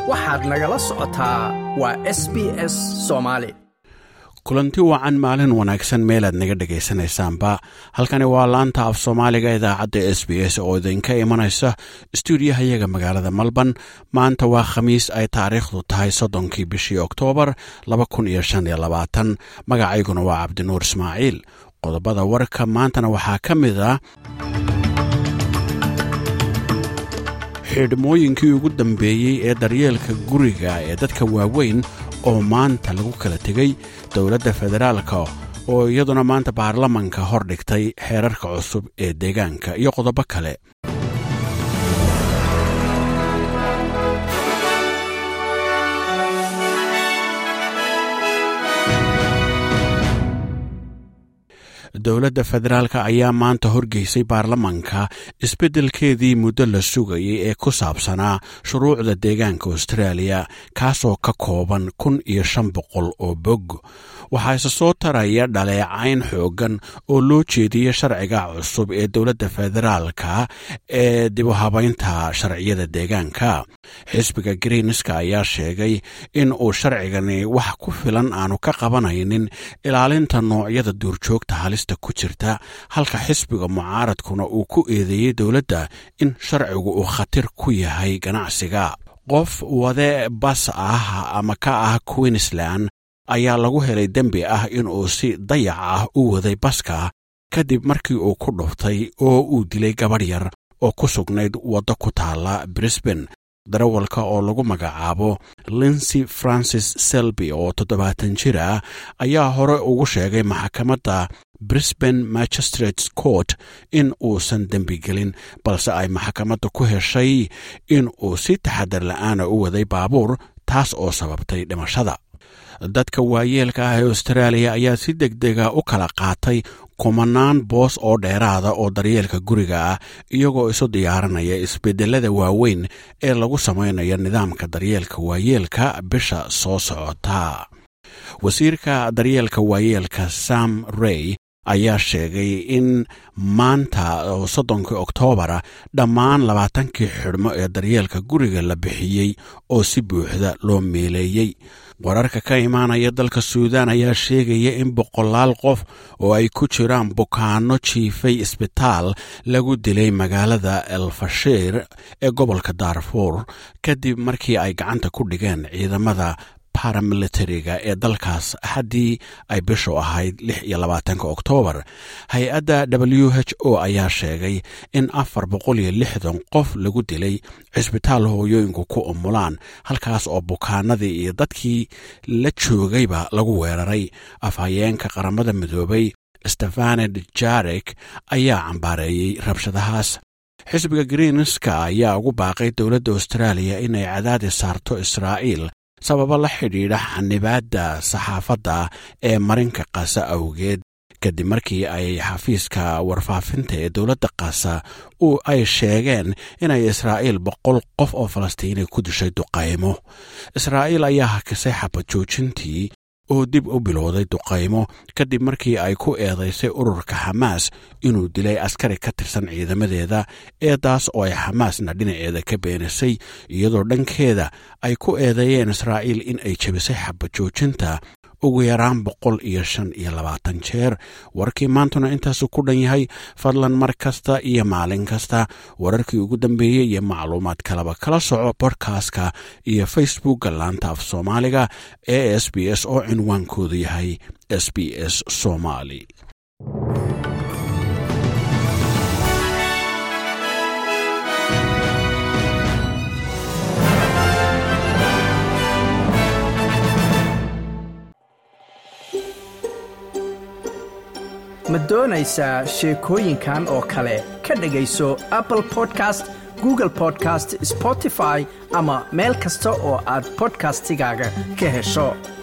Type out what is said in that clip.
waxaad nagala socotaa waa SBS Soomaali. kulanti wacan maalin wanaagsan meelaad naga dhagaysanaysaanba halkani waa laanta af Soomaaliga idaacadda SBS oo idinka imanaysa stuudiyahayaga magaalada Melbourne. maanta waa Khamiis ay taariikhdu tahay 30 bishii Oktoobar 2025. magacayguna waa Cabdinuur Ismaaciil. qodobada warka maantana waxaa ka mid ah xidhmooyinkii ugu dambeeyay ee daryeelka guriga ee dadka waaweyn oo maanta lagu kala tegay dowladda federaalka oo iyaduna maanta baarlamanka hor dhigtay xeerarka cusub ee deegaanka iyo qodobo kale. dowladda federaalka ayaa maanta horgeysay baarlamanka isbeddelkeedii muddo la sugayay ee ku saabsanaa shuruucda deegaanka Australia kaasoo ka kooban 1500 oo bog. waxaa isa soo taraya dhaleecayn xoogan oo loo jeediyay sharciga cusub ee dowladda federaalka ee dib u habaynta sharciyada deegaanka. xisbiga Greenska ayaa sheegay in uu sharcigani wax ku filan aanu ka qabanaynin ilaalinta noocyada duurjoogta halista ku jirta, halka xisbiga mucaaradkuna uu ku eedeeyay dowladda in sharcigu uu khatar ku yahay ganacsiga. qof wade bas ah ama ka ah Queensland ayaa lagu helay dembi ah inuu si dayac ah u waday baska kadib markii uu ku dhuftay oo uu dilay gabadh yar oo ku sugnayd waddo ku taala Brisbane. darawalka oo lagu magacaabo Lindsay Francis Selby oo 70 jir ah ayaa hore ugu sheegay maxkamadda Brisbane Magistrates Court in uusan dembi gelin, balse ay maxkamadda ku heshay in uu si taxadar la'aan u waday baabuur, taas oo sababtay dhimashada. dadka waayeelka ah ee Australia ayaa si degdega u kala qaatay kumanaan boos oo dheeraada oo daryeelka guriga ah iyagoo isu diyaarinaya isbedelada waaweyn ee lagu samaynayo nidaamka daryeelka waayeelka bisha soo socota. wasiirka daryeelka waayeelka Sam Ray ayaa sheegay in maanta oo 30 Oktoobar dhammaan 20 xidhmo ee daryeelka guriga la bixiyay oo si buuxda loo meeleeyay. wararka ka imaanaya dalka Suudaan ayaa sheegaya in boqolaal qof oo ay ku jiraan bukaano jiifay isbitaal lagu dilay magaalada El Fasher ee gobolka Darfur kadib markii ay gacanta ku dhigeen ciidamada paramilitariga ee dalkaas haddii ay bishu ahayd 26 Oktoobar. hay-adda WHO ayaa sheegay in 460 qof lagu dilay cisbitaal hooyooyinku ku umulaan, halkaas oo bukaanadii iyo dadkii la joogayba lagu weeraray. afhayeenka qaramada midoobay Stefane Dujarric ayaa cambaareeyay rabshadahaas. xisbiga Greenska ayaa ugu baaqay dowladda Australia inay cadaadis saarto Israa'iil sababa la xidhiidha xanibaadda saxaafadda ee marinka Gaza awgeed, kadib markii ay xafiiska warfaafinta ee dowladda Gaza ay sheegeen inay Israa'iil 100 qof oo Falastiini ku dishay duqaymo. Israa'iil ayaa hakisay xabad joojintii oo dib u bilowday duqaymo kadib markii ay ku eedaysay ururka Xamaas inuu dilay askari ka tirsan ciidamadeeda, eedaas oo ay Xamaasna dhinaceeda ka beenisay, iyadoo dhankeeda ay ku eedeeyeen Israa'iil in ay jabisay xabad joojinta ugu yaraan 125 jeer. warkii maantuna intaasu ku dhan yahay. fadlan mar kasta iyo maalin kasta wararkii ugu dambeeyay iyo macluumaad kaleba kala soco podcast-ka iyo Facebook-ga laanta af Soomaaliga ee SBS oo cinwaankoodu yahay SBS Somali. ma doonaysaa sheekooyinkan oo kale ka dhagayso Apple Podcast, Google Podcast, Spotify ama meel kasta oo aad podcastigaaga ka hesho.